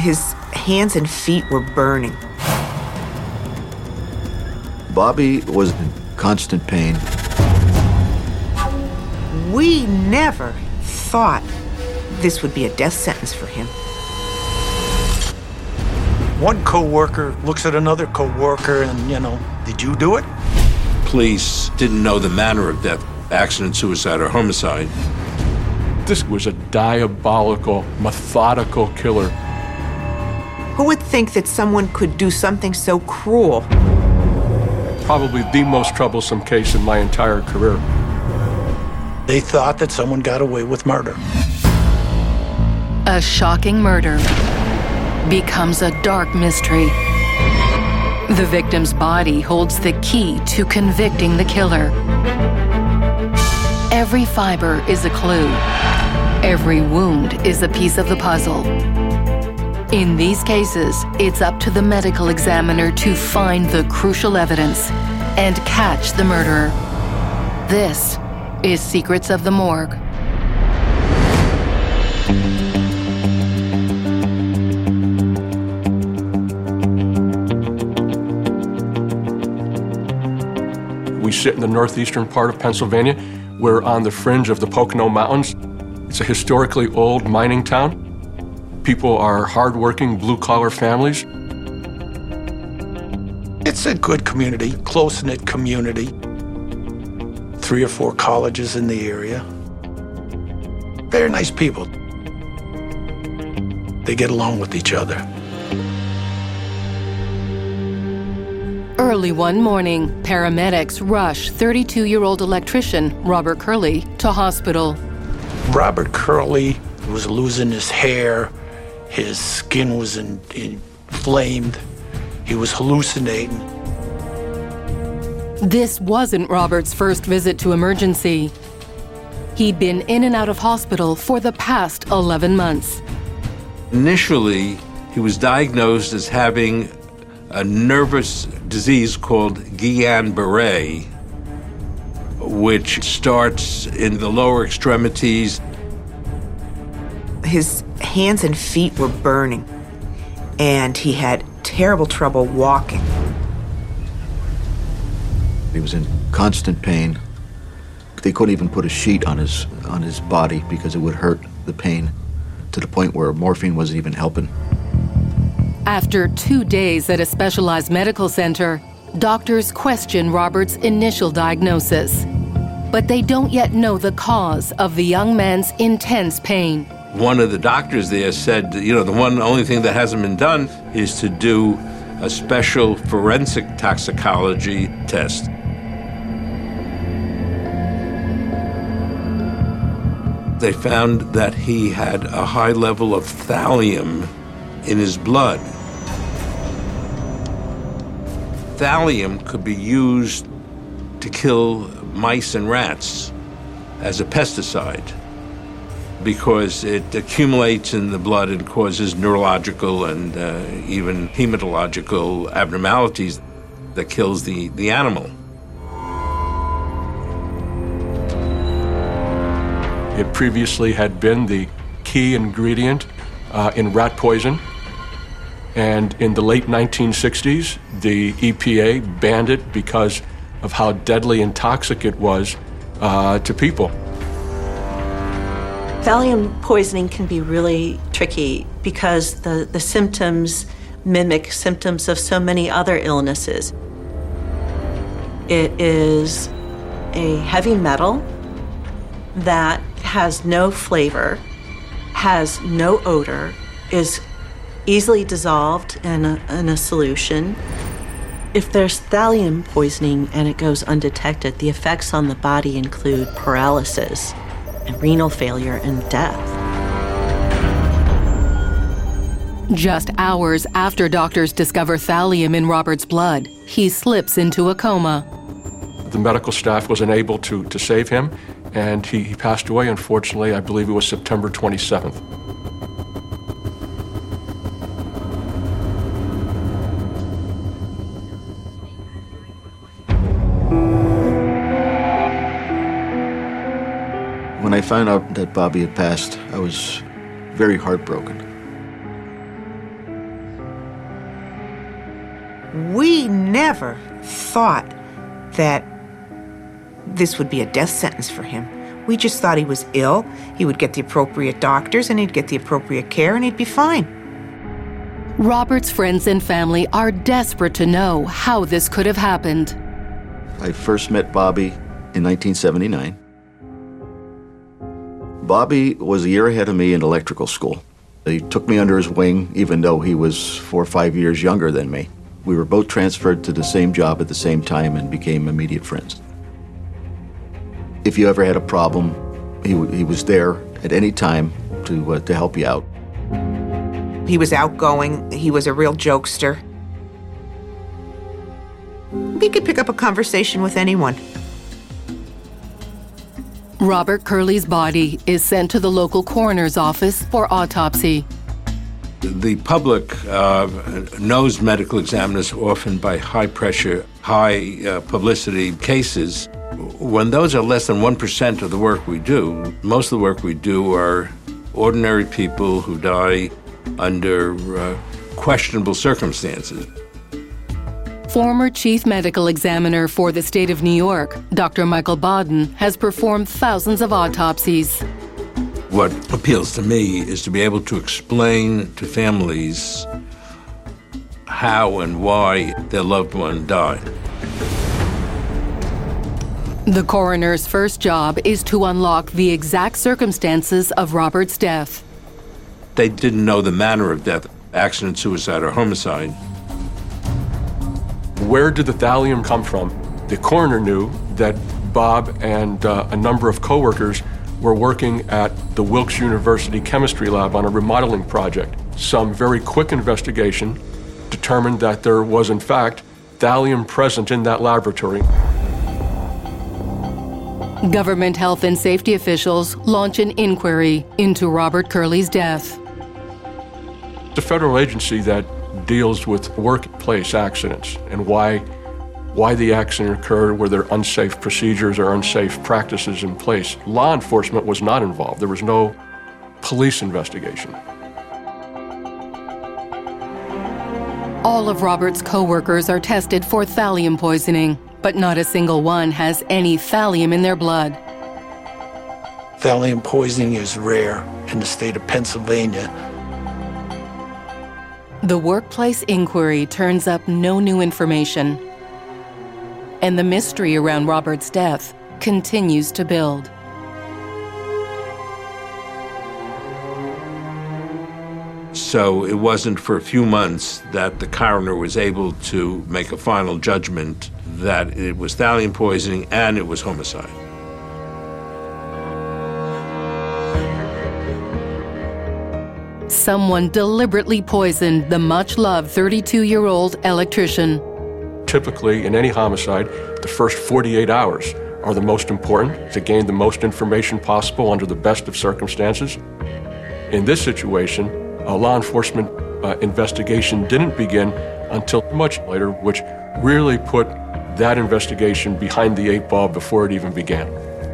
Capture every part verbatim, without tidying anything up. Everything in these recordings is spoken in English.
His hands and feet were burning. Bobby was in constant pain. We never thought this would be a death sentence for him. One co-worker looks at another co-worker and, you know, did you do it? Police didn't know the manner of death, accident, suicide, or homicide. This was a diabolical, methodical killer. Who would think that someone could do something so cruel? Probably the most troublesome case in my entire career. They thought that someone got away with murder. A shocking murder becomes a dark mystery. The victim's body holds the key to convicting the killer. Every fiber is a clue. Every wound is a piece of the puzzle. In these cases, it's up to the medical examiner to find the crucial evidence and catch the murderer. This is Secrets of the Morgue. We sit in the northeastern part of Pennsylvania. We're on the fringe of the Pocono Mountains. It's a historically old mining town. People are hardworking, blue-collar families. It's a good community, close-knit community. Three or four colleges in the area. Very nice people. They get along with each other. Early one morning, paramedics rush thirty-two-year-old electrician Robert Curley to hospital. Robert Curley was losing his hair. His skin was in, inflamed. He was hallucinating. This wasn't Robert's first visit to emergency. He'd been in and out of hospital for the past eleven months. Initially, he was diagnosed as having a nervous disease called Guillain-Barré, which starts in the lower extremities. His hands and feet were burning, and he had terrible trouble walking. He was in constant pain. They couldn't even put a sheet on his on his body because it would hurt the pain to the point where morphine wasn't even helping. After two days at a specialized medical center, doctors question Robert's initial diagnosis. But they don't yet know the cause of the young man's intense pain. One of the doctors there said, you know, the one only thing that hasn't been done is to do a special forensic toxicology test. They found that he had a high level of thallium in his blood. Thallium could be used to kill mice and rats as a pesticide because it accumulates in the blood and causes neurological and uh, even hematological abnormalities that kills the, the animal. It previously had been the key ingredient uh, in rat poison. And in the late nineteen sixties, the E P A banned it because of how deadly and toxic it was uh, to people. Thallium poisoning can be really tricky because the, the symptoms mimic symptoms of so many other illnesses. It is a heavy metal that has no flavor, has no odor, is easily dissolved in a, in a solution. If there's thallium poisoning and it goes undetected, the effects on the body include paralysis and renal failure and death. Just hours after doctors discover thallium in Robert's blood, he slips into a coma. The medical staff was unable to, to save him, and he, he passed away, unfortunately. I believe it was September twenty-seventh. When I found out that Bobby had passed, I was very heartbroken. We never thought that this would be a death sentence for him. We just thought he was ill, he would get the appropriate doctors, and he'd get the appropriate care, and he'd be fine. Robert's friends and family are desperate to know how this could have happened. I first met Bobby in nineteen seventy-nine. Bobby was a year ahead of me in electrical school. He took me under his wing, even though he was four or five years younger than me. We were both transferred to the same job at the same time and became immediate friends. If you ever had a problem, he, he was there at any time to, uh, to help you out. He was outgoing. He was a real jokester. He could pick up a conversation with anyone. Robert Curley's body is sent to the local coroner's office for autopsy. The public uh, knows medical examiners often by high-pressure, high-publicity uh, cases. When those are less than one percent of the work we do, most of the work we do are ordinary people who die under uh, questionable circumstances. Former chief medical examiner for the state of New York, Doctor Michael Baden, has performed thousands of autopsies. What appeals to me is to be able to explain to families how and why their loved one died. The coroner's first job is to unlock the exact circumstances of Robert's death. They didn't know the manner of death, accident, suicide, or homicide. Where did the thallium come from? The coroner knew that Bob and uh, a number of coworkers were working at the Wilkes University chemistry lab on a remodeling project. Some very quick investigation determined that there was, in fact, thallium present in that laboratory. Government health and safety officials launch an inquiry into Robert Curley's death. It's a federal agency that deals with workplace accidents and why, why the accident occurred, were there unsafe procedures or unsafe practices in place. Law enforcement was not involved. There was no police investigation. All of Robert's co-workers are tested for thallium poisoning, but not a single one has any thallium in their blood. Thallium poisoning is rare in the state of Pennsylvania. The workplace inquiry turns up no new information, and the mystery around Robert's death continues to build. So it wasn't for a few months that the coroner was able to make a final judgment that it was thallium poisoning and it was homicide. Someone deliberately poisoned the much-loved thirty-two-year-old electrician. Typically, in any homicide, the first forty-eight hours are the most important to gain the most information possible under the best of circumstances. In this situation, a law enforcement uh, investigation didn't begin until much later, which really put that investigation behind the eight ball before it even began.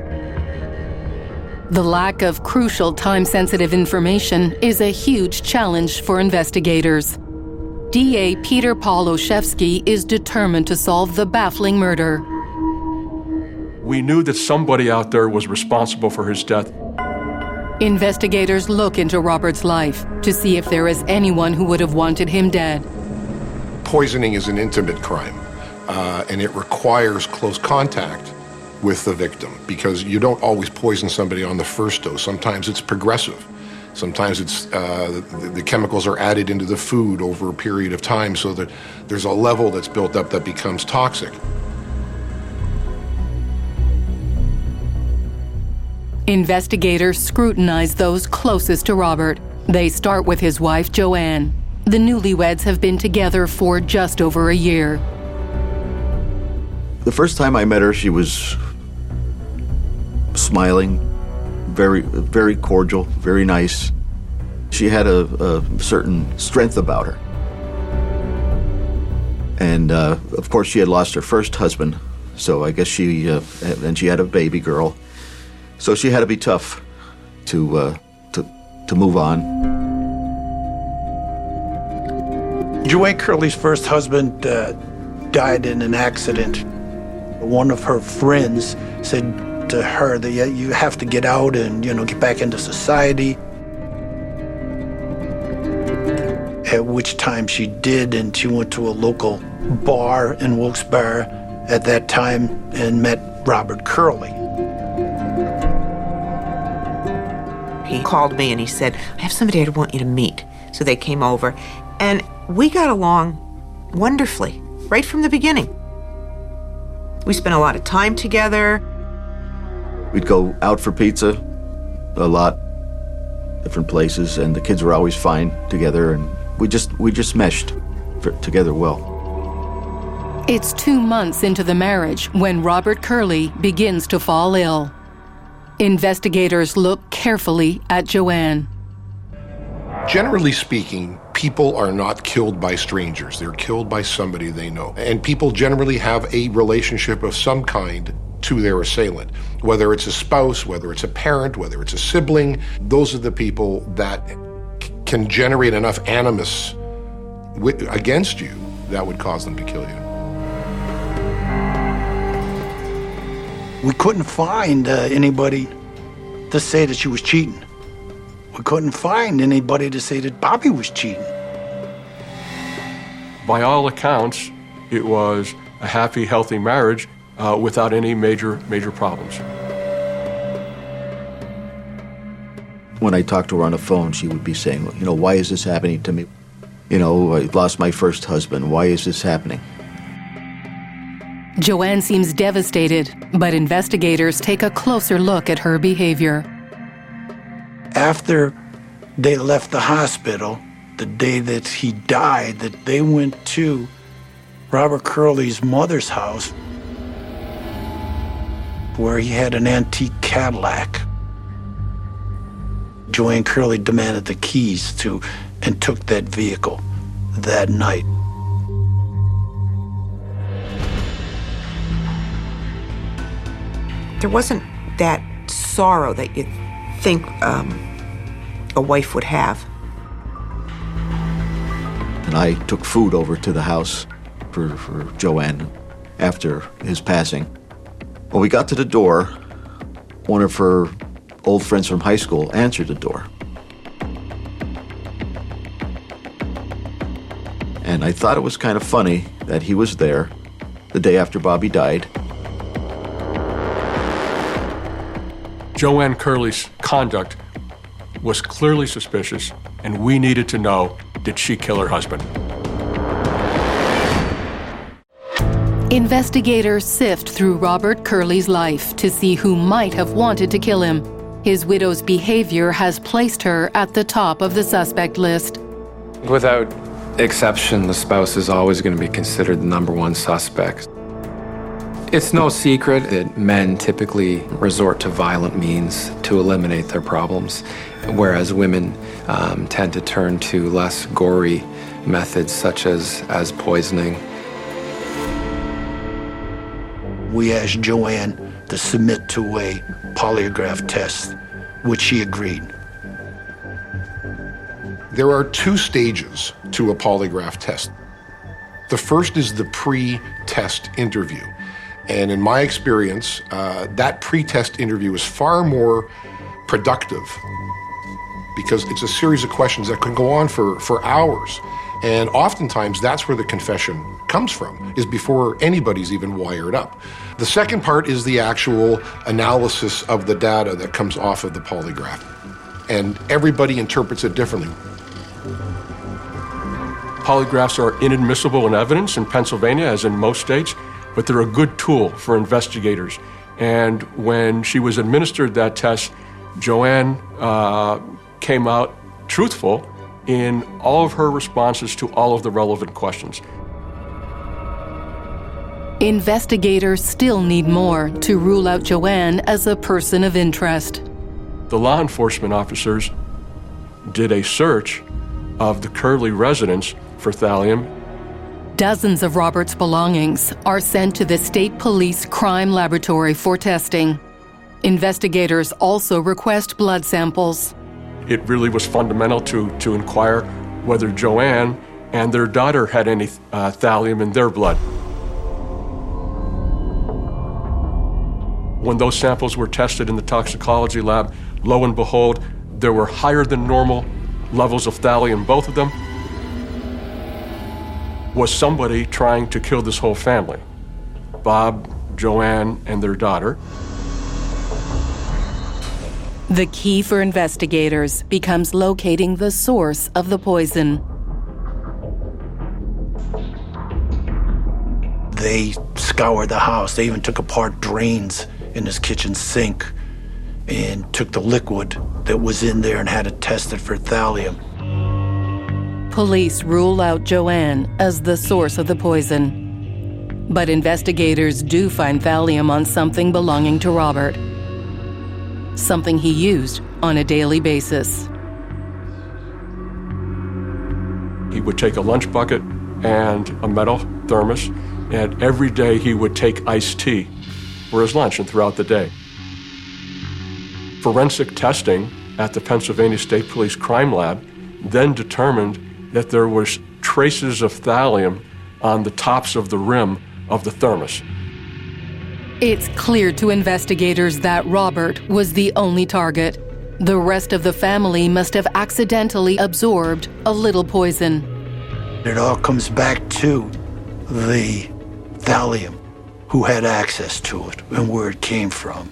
The lack of crucial time-sensitive information is a huge challenge for investigators. D A Peter Paul Olszewski is determined to solve the baffling murder. We knew that somebody out there was responsible for his death. Investigators look into Robert's life to see if there is anyone who would have wanted him dead. Poisoning is an intimate crime, uh, and it requires close contact with the victim, because you don't always poison somebody on the first dose. Sometimes it's progressive. Sometimes it's uh, the, the chemicals are added into the food over a period of time so that there's a level that's built up that becomes toxic. Investigators scrutinize those closest to Robert. They start with his wife, Joanne. The newlyweds have been together for just over a year. The first time I met her, she was smiling, very, very cordial, very nice. She had a, a certain strength about her. And uh, of course, she had lost her first husband, so I guess she, uh, and she had a baby girl. So she had to be tough to, uh, to, to move on. Joanne Curley's first husband uh, died in an accident. One of her friends said to her that yeah, you have to get out and, you know, get back into society. At which time she did, and she went to a local bar in Wilkes-Barre at that time and met Robert Curley. He called me and he said, I have somebody I want you to meet. So they came over, and we got along wonderfully, right from the beginning. We spent a lot of time together. We'd go out for pizza a lot, different places, and the kids were always fine together, and we just we just meshed for, together well. It's two months into the marriage when Robert Curley begins to fall ill. Investigators look carefully at Joanne. Generally speaking, people are not killed by strangers. They're killed by somebody they know. And people generally have a relationship of some kind to their assailant. Whether it's a spouse, whether it's a parent, whether it's a sibling, those are the people that c- can generate enough animus w- against you that would cause them to kill you. We couldn't find uh, anybody to say that she was cheating. We couldn't find anybody to say that Bobby was cheating. By all accounts, it was a happy, healthy marriage uh, without any major, major problems. When I talked to her on the phone, she would be saying, you know, why is this happening to me? You know, I lost my first husband. Why is this happening? Joanne seems devastated, but investigators take a closer look at her behavior. After they left the hospital, the day that he died, that they went to Robert Curley's mother's house, where he had an antique Cadillac. Joanne Curley demanded the keys to and took that vehicle that night. There wasn't that sorrow that you think um, a wife would have. And I took food over to the house for, for Joanne after his passing. When we got to the door, one of her old friends from high school answered the door. And I thought it was kind of funny that he was there the day after Bobby died. Joanne Curley's conduct was clearly suspicious, and we needed to know, did she kill her husband? Investigators sift through Robert Curley's life to see who might have wanted to kill him. His widow's behavior has placed her at the top of the suspect list. Without exception, the spouse is always going to be considered the number one suspect. It's no secret that men typically resort to violent means to eliminate their problems, whereas women um, tend to turn to less gory methods such as, as poisoning. We asked Joanne to submit to a polygraph test, which she agreed. There are two stages to a polygraph test. The first is the pre-test interview. And in my experience, uh, that pre-test interview is far more productive because it's a series of questions that can go on for, for hours. And oftentimes that's where the confession comes from, is before anybody's even wired up. The second part is the actual analysis of the data that comes off of the polygraph. And everybody interprets it differently. Polygraphs are inadmissible in evidence in Pennsylvania, as in most states, but they're a good tool for investigators. And when she was administered that test, Joanne uh, came out truthful in all of her responses to all of the relevant questions. Investigators still need more to rule out Joanne as a person of interest. The law enforcement officers did a search of the Curley residence for thallium. Dozens of Robert's belongings are sent to the State Police Crime Laboratory for testing. Investigators also request blood samples. It really was fundamental to, to inquire whether Joanne and their daughter had any uh, thallium in their blood. When those samples were tested in the toxicology lab, lo and behold, there were higher than normal levels of thallium, both of them. Was somebody trying to kill this whole family? Bob, Joanne, and their daughter. The key for investigators becomes locating the source of the poison. They scoured the house. They even took apart drains in his kitchen sink and took the liquid that was in there and had it tested for thallium. Police rule out Joanne as the source of the poison. But investigators do find thallium on something belonging to Robert. Something he used on a daily basis. He would take a lunch bucket and a metal thermos, and every day he would take iced tea for his lunch and throughout the day. Forensic testing at the Pennsylvania State Police Crime Lab then determined that there was traces of thallium on the tops of the rim of the thermos. It's clear to investigators that Robert was the only target. The rest of the family must have accidentally absorbed a little poison. It all comes back to the thallium, who had access to it and where it came from.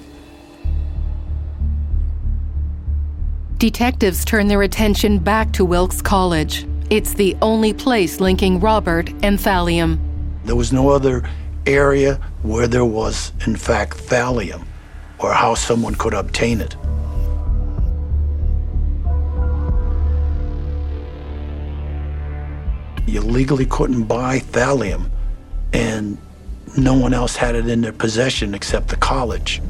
Detectives turn their attention back to Wilkes College. It's the only place linking Robert and thallium. There was no other area where there was, in fact, thallium, or how someone could obtain it. You legally couldn't buy thallium, and no one else had it in their possession except the college.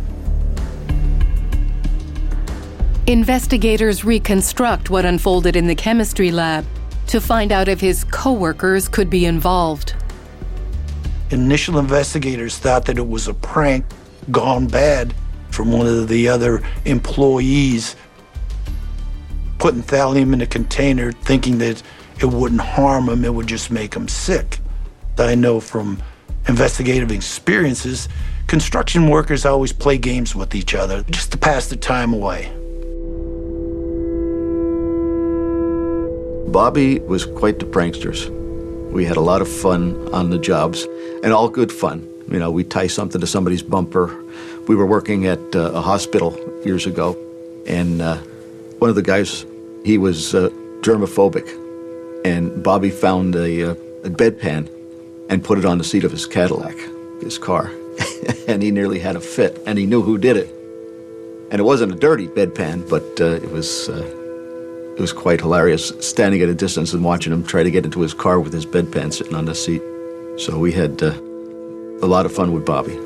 Investigators reconstruct what unfolded in the chemistry lab to find out if his co-workers could be involved. Initial investigators thought that it was a prank gone bad from one of the other employees putting thallium in a container thinking that it wouldn't harm him, it would just make him sick. I know from investigative experiences, construction workers always play games with each other just to pass the time away. Bobby was quite the pranksters. We had a lot of fun on the jobs, and all good fun. You know, we'd tie something to somebody's bumper. We were working at uh, a hospital years ago, and uh, one of the guys, he was uh, germophobic, and Bobby found a, uh, a bedpan and put it on the seat of his Cadillac, his car, and he nearly had a fit, and he knew who did it. And it wasn't a dirty bedpan, but uh, it was... Uh, It was quite hilarious, standing at a distance and watching him try to get into his car with his bedpan sitting on the seat. So we had uh, a lot of fun with Bobby.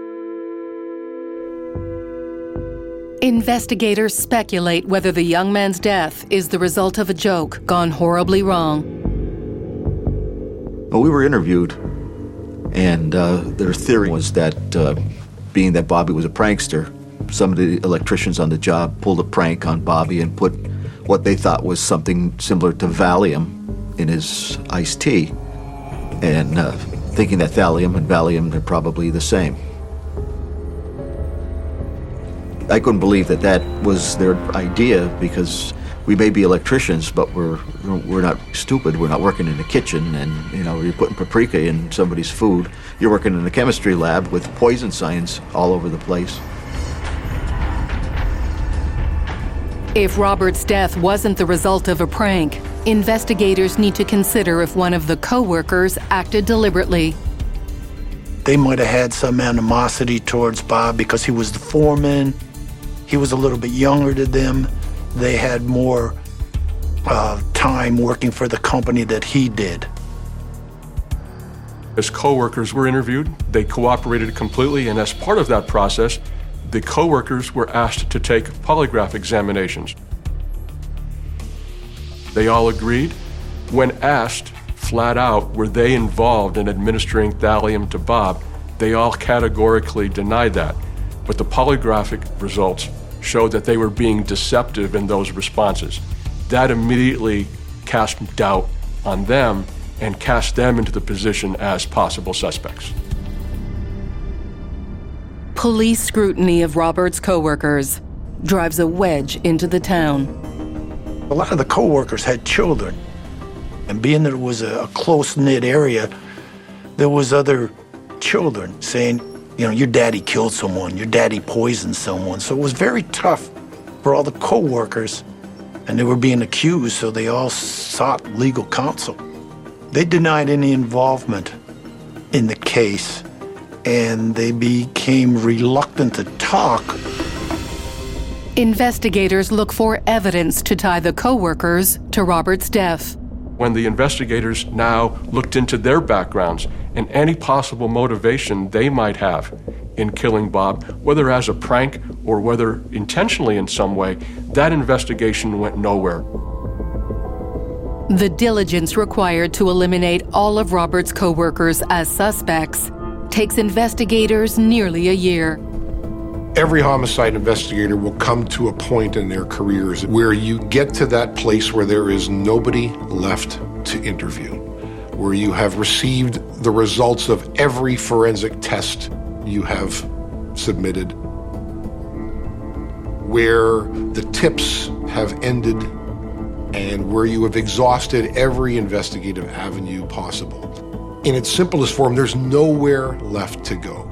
Investigators speculate whether the young man's death is the result of a joke gone horribly wrong. Well, we were interviewed, and uh, their theory was that, uh, being that Bobby was a prankster, some of the electricians on the job pulled a prank on Bobby and put what they thought was something similar to Valium in his iced tea, and uh, thinking that thallium and Valium are probably the same. I couldn't believe that that was their idea, because we may be electricians, but we're we're not stupid. We're not working in the kitchen, and you know, you're putting paprika in somebody's food. You're working in a chemistry lab with poison signs all over the place. If Robert's death wasn't the result of a prank, investigators need to consider if one of the co-workers acted deliberately. They might have had some animosity towards Bob because he was the foreman. He was a little bit younger than them. They had more uh, time working for the company that he did. As co-workers were interviewed, they cooperated completely, and as part of that process, the co-workers were asked to take polygraph examinations. They all agreed. When asked flat out, were they involved in administering thallium to Bob, they all categorically denied that. But the polygraphic results showed that they were being deceptive in those responses. That immediately cast doubt on them and cast them into the position as possible suspects. Police scrutiny of Robert's co-workers drives a wedge into the town. A lot of the co-workers had children, and being that it was a, a close-knit area, there was other children saying, you know, your daddy killed someone, your daddy poisoned someone. So it was very tough for all the co-workers, and they were being accused, so they all sought legal counsel. They denied any involvement in the case, and they became reluctant to talk. Investigators look for evidence to tie the co-workers to Robert's death. When the investigators now looked into their backgrounds and any possible motivation they might have in killing Bob, whether as a prank or whether intentionally in some way, that investigation went nowhere. The diligence required to eliminate all of Robert's co-workers as suspects takes investigators nearly a year. Every homicide investigator will come to a point in their careers where you get to that place where there is nobody left to interview, where you have received the results of every forensic test you have submitted, where the tips have ended, and where you have exhausted every investigative avenue possible. In its simplest form, there's nowhere left to go.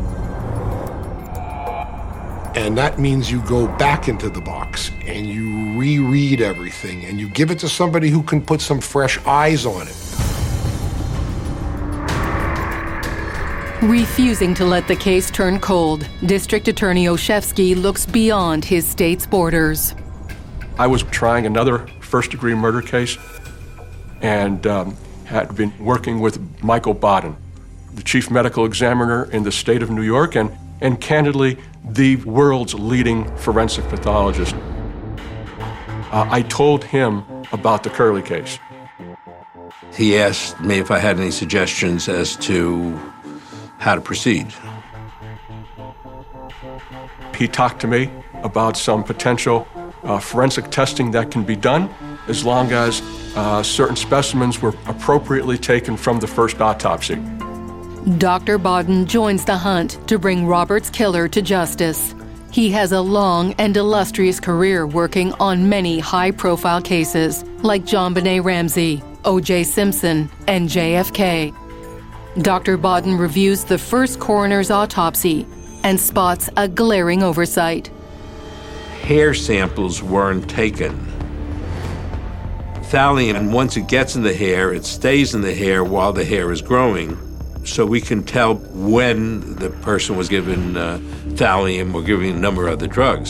And that means you go back into the box and you reread everything and you give it to somebody who can put some fresh eyes on it. Refusing to let the case turn cold, District Attorney Olszewski looks beyond his state's borders. I was trying another first-degree murder case and um, had been working with Michael Baden, the chief medical examiner in the state of New York, and, and candidly, the world's leading forensic pathologist. Uh, I told him about the Curley case. He asked me if I had any suggestions as to how to proceed. He talked to me about some potential uh, forensic testing that can be done as long as uh, certain specimens were appropriately taken from the first autopsy. Doctor Baden joins the hunt to bring Robert's killer to justice. He has a long and illustrious career working on many high-profile cases like JonBenet Ramsey, O J Simpson, and J F K. Doctor Baden reviews the first coroner's autopsy and spots a glaring oversight. Hair samples weren't taken. Thallium, once it gets in the hair, it stays in the hair while the hair is growing. So we can tell when the person was given uh, thallium or given a number of other drugs.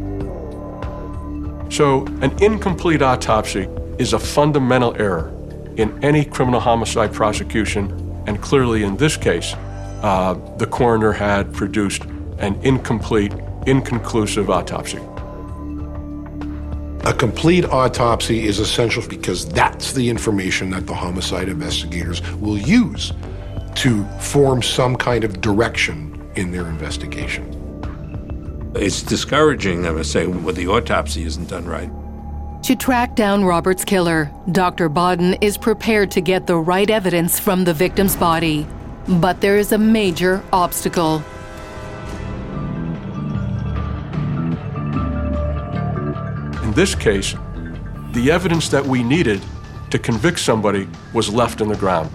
So an incomplete autopsy is a fundamental error in any criminal homicide prosecution, and clearly in this case, uh, the coroner had produced an incomplete, inconclusive autopsy. A complete autopsy is essential because that's the information that the homicide investigators will use to form some kind of direction in their investigation. It's discouraging, I must say, when the autopsy isn't done right. To track down Robert's killer, Doctor Baden is prepared to get the right evidence from the victim's body. But there is a major obstacle. In this case, the evidence that we needed to convict somebody was left in the ground.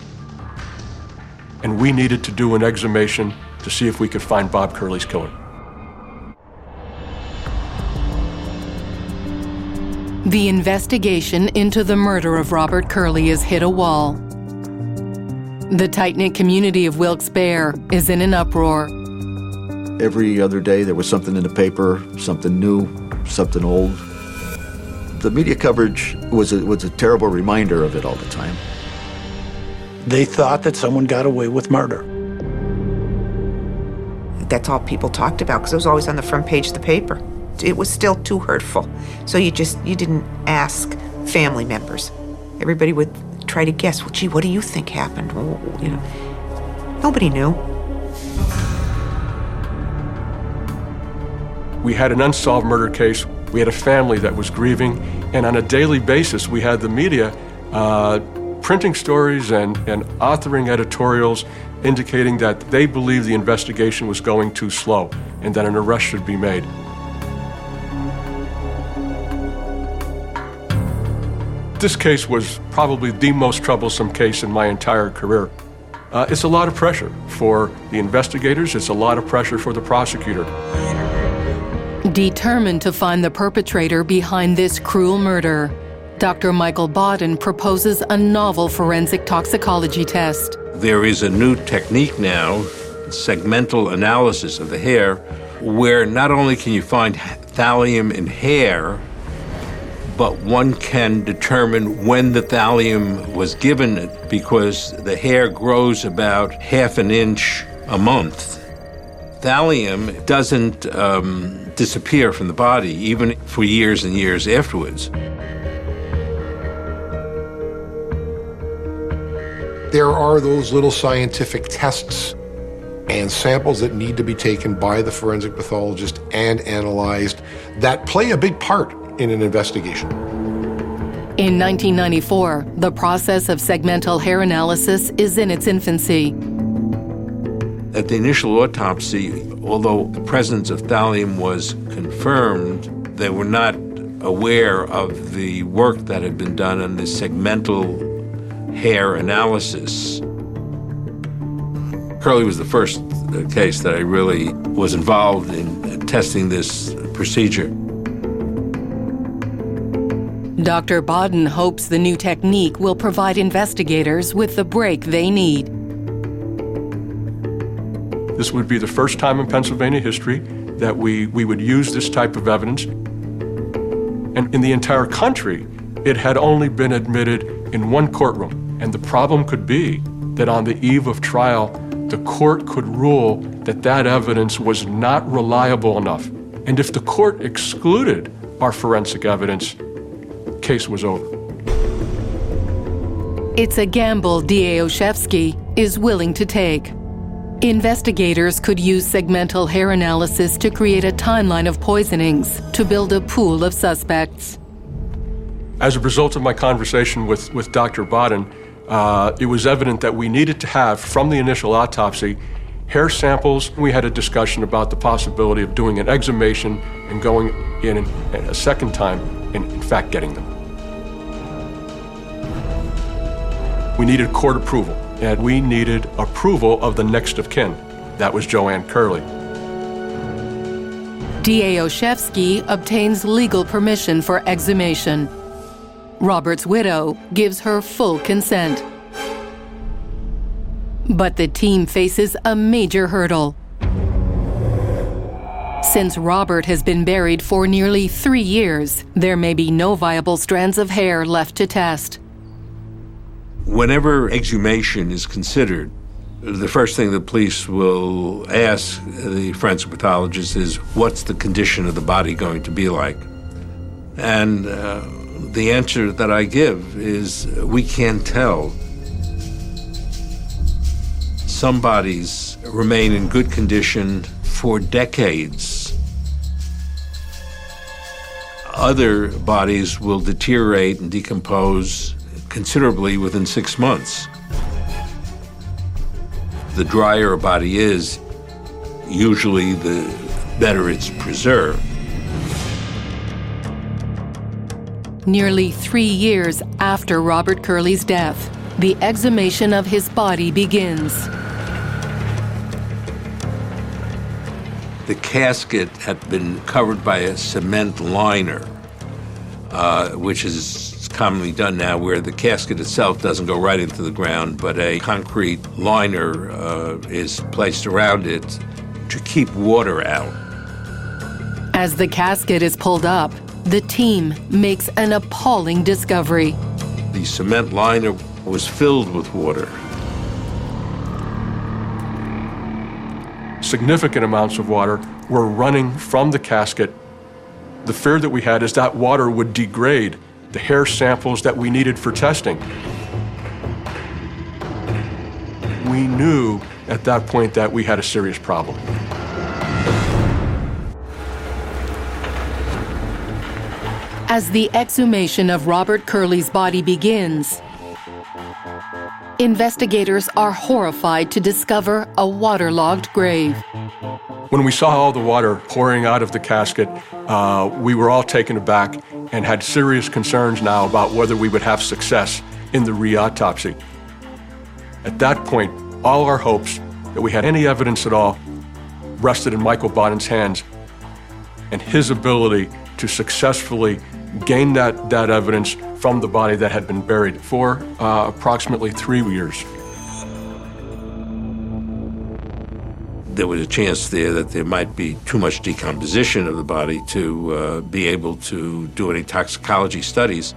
And we needed to do an exhumation to see if we could find Bob Curley's killer. The investigation into the murder of Robert Curley has hit a wall. The tight-knit community of Wilkes-Barre is in an uproar. Every other day there was something in the paper, something new, something old. The media coverage was a, was a terrible reminder of it all the time. They thought that someone got away with murder. That's all people talked about because it was always on the front page of the paper. It was still too hurtful. So you just, you didn't ask family members. Everybody would try to guess, well, gee, what do you think happened? Well, you know, nobody knew. We had an unsolved murder case. We had a family that was grieving. And on a daily basis, we had the media uh, printing stories and, and authoring editorials indicating that they believed the investigation was going too slow and that an arrest should be made. This case was probably the most troublesome case in my entire career. Uh, it's a lot of pressure for the investigators, it's a lot of pressure for the prosecutor. Determined to find the perpetrator behind this cruel murder, Doctor Michael Baden proposes a novel forensic toxicology test. There is a new technique now, segmental analysis of the hair, where not only can you find thallium in hair, but one can determine when the thallium was given because the hair grows about half an inch a month. Thallium doesn't um, disappear from the body, even for years and years afterwards. There are those little scientific tests and samples that need to be taken by the forensic pathologist and analyzed that play a big part in an investigation. In nineteen ninety-four, the process of segmental hair analysis is in its infancy. At the initial autopsy, although the presence of thallium was confirmed, they were not aware of the work that had been done on the segmental hair analysis. Curley was the first case that I really was involved in testing this procedure. Doctor Baden hopes the new technique will provide investigators with the break they need. This would be the first time in Pennsylvania history that we, we would use this type of evidence. And in the entire country, it had only been admitted in one courtroom. And the problem could be that on the eve of trial, the court could rule that that evidence was not reliable enough. And if the court excluded our forensic evidence, the case was over. It's a gamble Diashevsky is willing to take. Investigators could use segmental hair analysis to create a timeline of poisonings to build a pool of suspects. As a result of my conversation with, with Doctor Baden, uh, it was evident that we needed to have, from the initial autopsy, hair samples. We had a discussion about the possibility of doing an exhumation and going in a second time and, in fact, getting them. We needed court approval, and we needed approval of the next of kin. That was Joanne Curley. Diashevsky obtains legal permission for exhumation. Robert's widow gives her full consent. But the team faces a major hurdle. Since Robert has been buried for nearly three years, there may be no viable strands of hair left to test. Whenever exhumation is considered, the first thing the police will ask the forensic pathologist is, what's the condition of the body going to be like? And uh, the answer that I give is, we can't tell. Some bodies remain in good condition for decades. Other bodies will deteriorate and decompose considerably within six months. The drier a body is, usually the better it's preserved. Nearly three years after Robert Curley's death, the exhumation of his body begins. The casket had been covered by a cement liner, uh, which is commonly done now, where the casket itself doesn't go right into the ground, but a concrete liner uh, is placed around it to keep water out. As the casket is pulled up, the team makes an appalling discovery. The cement liner was filled with water. Significant amounts of water were running from the casket. The fear that we had is that water would degrade the hair samples that we needed for testing. We knew at that point that we had a serious problem. As the exhumation of Robert Curley's body begins, investigators are horrified to discover a waterlogged grave. When we saw all the water pouring out of the casket, uh, we were all taken aback and had serious concerns now about whether we would have success in the re-autopsy. At that point, all our hopes that we had any evidence at all rested in Michael Baden's hands and his ability to successfully gain that, that evidence from the body that had been buried for uh, approximately three years. There was a chance there that there might be too much decomposition of the body to uh, be able to do any toxicology studies.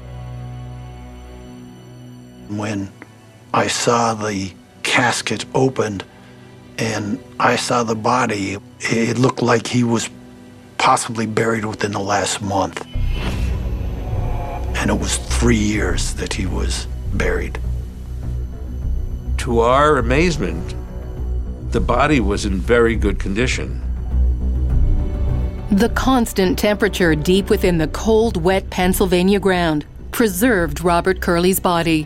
When I saw the casket opened and I saw the body, it looked like he was possibly buried within the last month. And it was three years that he was buried. To our amazement, the body was in very good condition. The constant temperature deep within the cold, wet Pennsylvania ground preserved Robert Curley's body.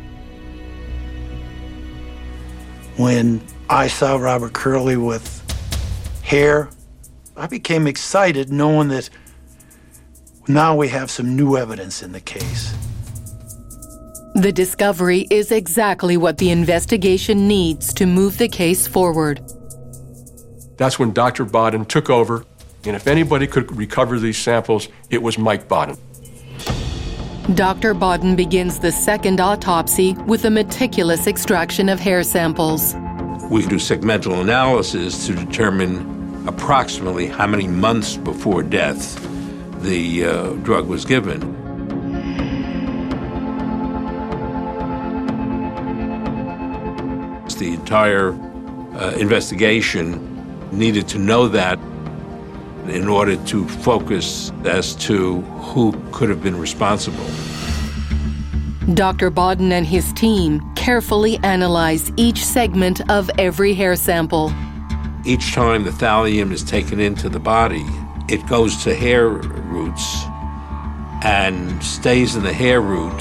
When I saw Robert Curley with hair, I became excited knowing that now we have some new evidence in the case. The discovery is exactly what the investigation needs to move the case forward. That's when Doctor Baden took over, and if anybody could recover these samples, it was Mike Baden. Doctor Baden begins the second autopsy with a meticulous extraction of hair samples. We do segmental analysis to determine approximately how many months before death the uh, drug was given. The entire uh, investigation needed to know that in order to focus as to who could have been responsible. Doctor Baden and his team carefully analyze each segment of every hair sample. Each time the thallium is taken into the body, it goes to hair roots and stays in the hair root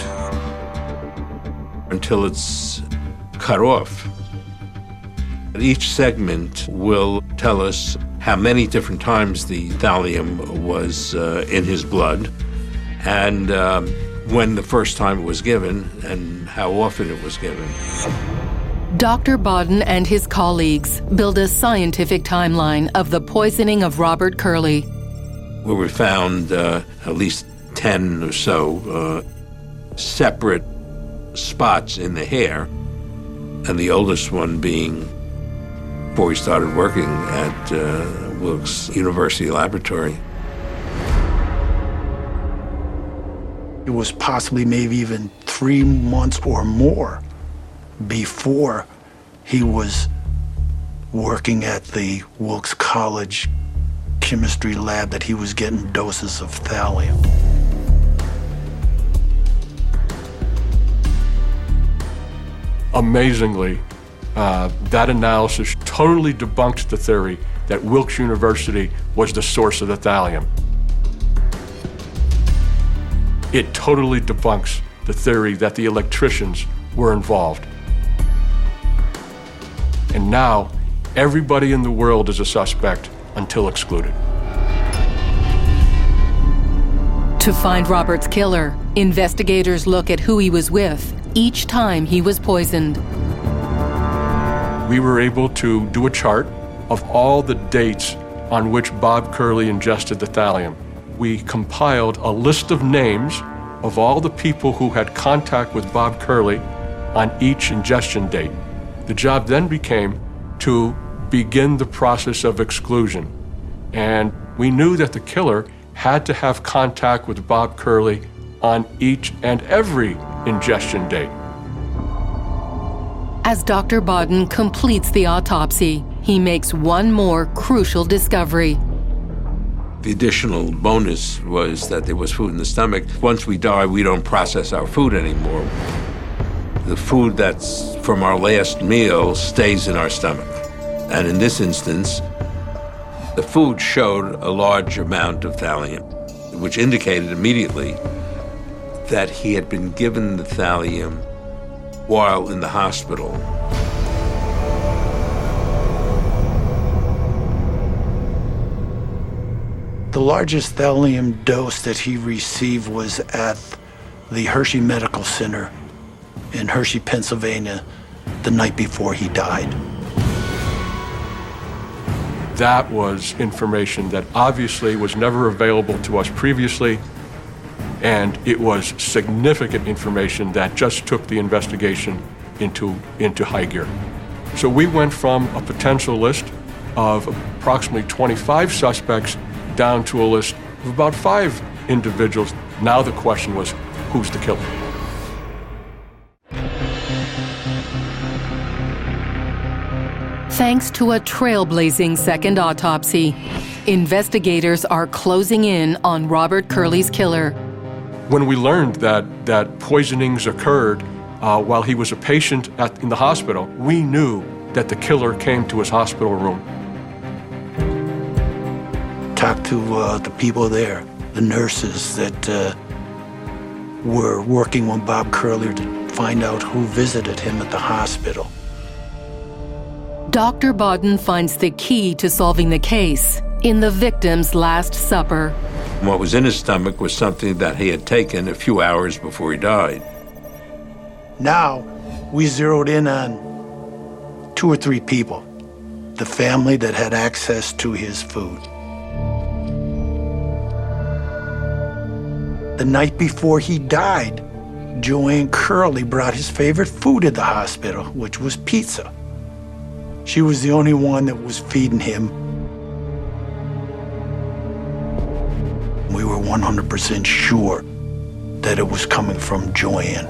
until it's cut off. Each segment will tell us how many different times the thallium was uh, in his blood, and um, when the first time it was given, and how often it was given. Doctor Baden and his colleagues build a scientific timeline of the poisoning of Robert Curley. Where we found uh, at least ten or so uh, separate spots in the hair, and the oldest one being before he started working at uh, Wilkes University Laboratory. It was possibly maybe even three months or more before he was working at the Wilkes College chemistry lab that he was getting doses of thallium. Amazingly, uh, that analysis totally debunked the theory that Wilkes University was the source of the thallium. It totally debunks the theory that the electricians were involved. And now, everybody in the world is a suspect until excluded. To find Robert's killer, investigators look at who he was with each time he was poisoned. We were able to do a chart of all the dates on which Bob Curley ingested the thallium. We compiled a list of names of all the people who had contact with Bob Curley on each ingestion date. The job then became to begin the process of exclusion. And we knew that the killer had to have contact with Bob Curley on each and every ingestion date. As Doctor Baden completes the autopsy, he makes one more crucial discovery. The additional bonus was that there was food in the stomach. Once we die, we don't process our food anymore. The food that's from our last meal stays in our stomach. And in this instance, the food showed a large amount of thallium. which indicated immediately that he had been given the thallium while in the hospital. The largest thallium dose that he received was at the Hershey Medical Center in Hershey, Pennsylvania, the night before he died. That was information that obviously was never available to us previously, and it was significant information that just took the investigation into, into high gear. So we went from a potential list of approximately twenty-five suspects down to a list of about five individuals. Now the question was, who's the killer? Thanks to a trailblazing second autopsy, investigators are closing in on Robert Curley's killer. When we learned that, that poisonings occurred uh, while he was a patient at, in the hospital, we knew that the killer came to his hospital room. Talked to uh, the people there, the nurses that uh, were working with Bob Curley to find out who visited him at the hospital. Doctor Bodden finds the key to solving the case in the victim's Last Supper. What was in his stomach was something that he had taken a few hours before he died. Now, we zeroed in on two or three people, the family that had access to his food. The night before he died, Joanne Curley brought his favorite food to the hospital, which was pizza. She was the only one that was feeding him. We were one hundred percent sure that it was coming from Joanne.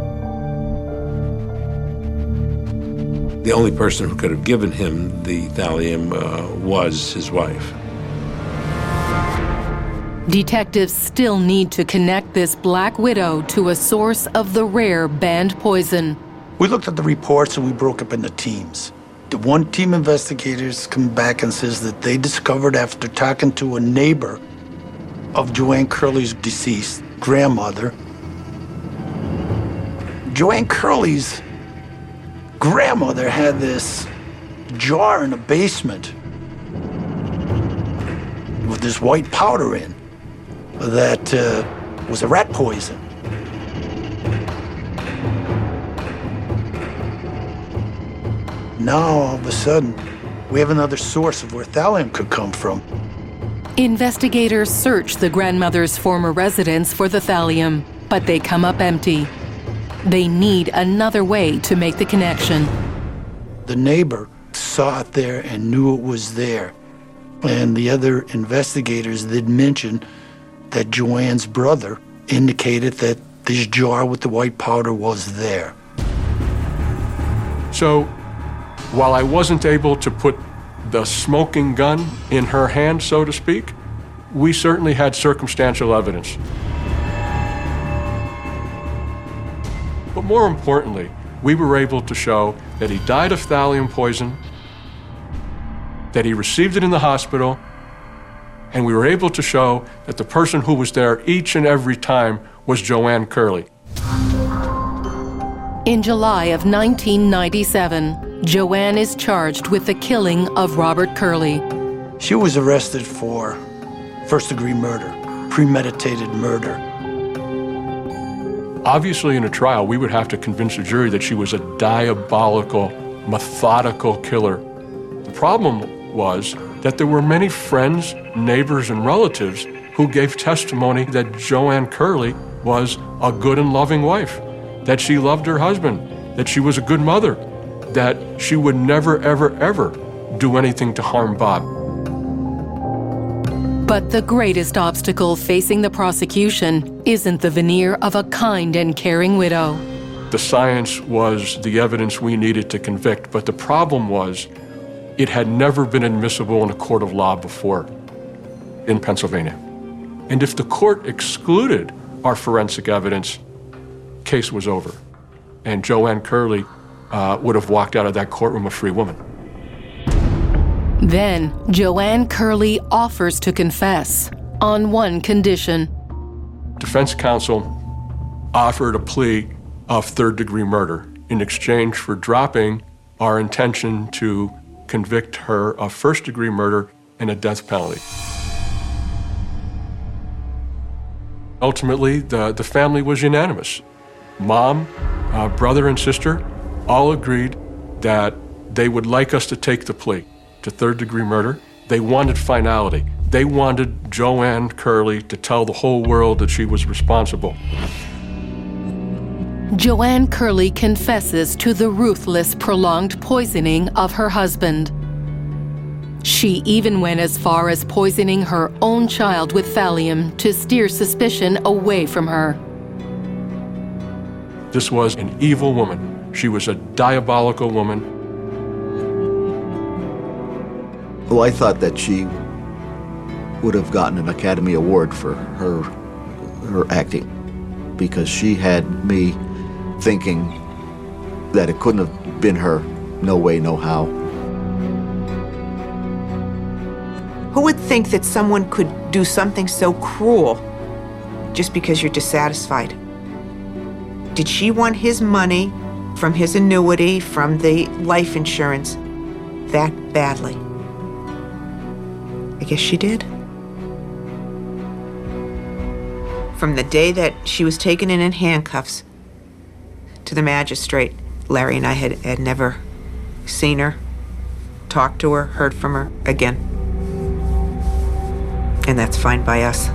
The only person who could have given him the thallium uh, was his wife. Detectives still need to connect this Black Widow to a source of the rare banned poison. We looked at the reports and we broke up into teams. The one team investigators come back and says that they discovered after talking to a neighbor of Joanne Curley's deceased grandmother, Joanne Curley's grandmother had this jar in the basement with this white powder in that uh, was a rat poison. Now, all of a sudden, we have another source of where thallium could come from. Investigators search the grandmother's former residence for the thallium, but they come up empty. They need another way to make the connection. The neighbor saw it there and knew it was there. And the other investigators did mention that Joanne's brother indicated that this jar with the white powder was there. So, while I wasn't able to put the smoking gun in her hand, so to speak, we certainly had circumstantial evidence. But more importantly, we were able to show that he died of thallium poison, that he received it in the hospital, and we were able to show that the person who was there each and every time was Joanne Curley. In July of nineteen ninety-seven, Joanne is charged with the killing of Robert Curley. She was arrested for first-degree murder, premeditated murder. Obviously, in a trial, we would have to convince a jury that she was a diabolical, methodical killer. The problem was that there were many friends, neighbors, and relatives who gave testimony that Joanne Curley was a good and loving wife, that she loved her husband, that she was a good mother, that she would never, ever, ever do anything to harm Bob. But the greatest obstacle facing the prosecution isn't the veneer of a kind and caring widow. The science was the evidence we needed to convict, but the problem was it had never been admissible in a court of law before in Pennsylvania. And if the court excluded our forensic evidence, case was over. And Joanne Curley uh, would have walked out of that courtroom a free woman. Then, Joanne Curley offers to confess on one condition. Defense counsel offered a plea of third-degree murder in exchange for dropping our intention to convict her of first-degree murder and a death penalty. Ultimately, the, the family was unanimous. Mom, uh, brother, and sister all agreed that they would like us to take the plea to third-degree murder. They wanted finality. They wanted Joanne Curley to tell the whole world that she was responsible. Joanne Curley confesses to the ruthless, prolonged poisoning of her husband. She even went as far as poisoning her own child with thallium to steer suspicion away from her. This was an evil woman. She was a diabolical woman. Well, I thought that she would have gotten an Academy Award for her, her acting, because she had me thinking that it couldn't have been her. No way, no how. Who would think that someone could do something so cruel just because you're dissatisfied? Did she want his money from his annuity, from the life insurance, that badly? I guess she did. From the day that she was taken in in handcuffs to the magistrate, Larry and I had, had never seen her, talked to her, heard from her again. And that's fine by us.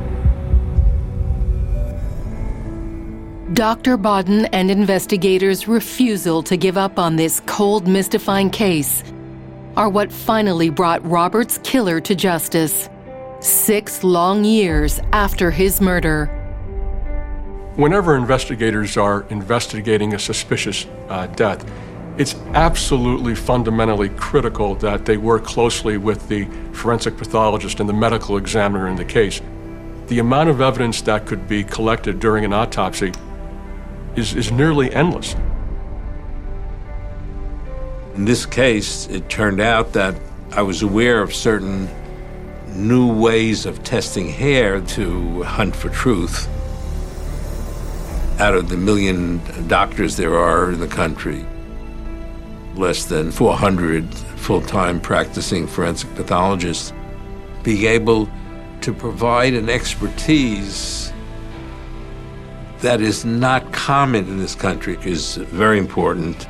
Doctor Bodden and investigators' refusal to give up on this cold, mystifying case are what finally brought Robert's killer to justice, six long years after his murder. Whenever investigators are investigating a suspicious uh, death, it's absolutely fundamentally critical that they work closely with the forensic pathologist and the medical examiner in the case. The amount of evidence that could be collected during an autopsy is, is nearly endless. In this case, it turned out that I was aware of certain new ways of testing hair to hunt for truth. Out of the million doctors there are in the country, less than four hundred full-time practicing forensic pathologists, being able to provide an expertise that is not common in this country is very important.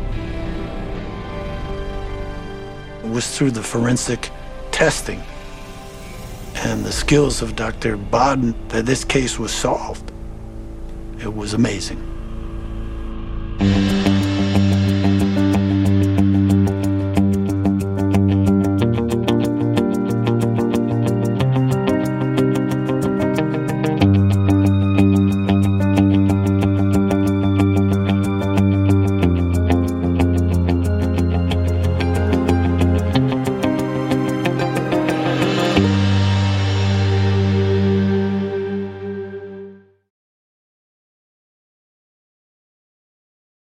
It was through the forensic testing and the skills of Doctor Bodden that this case was solved. It was amazing.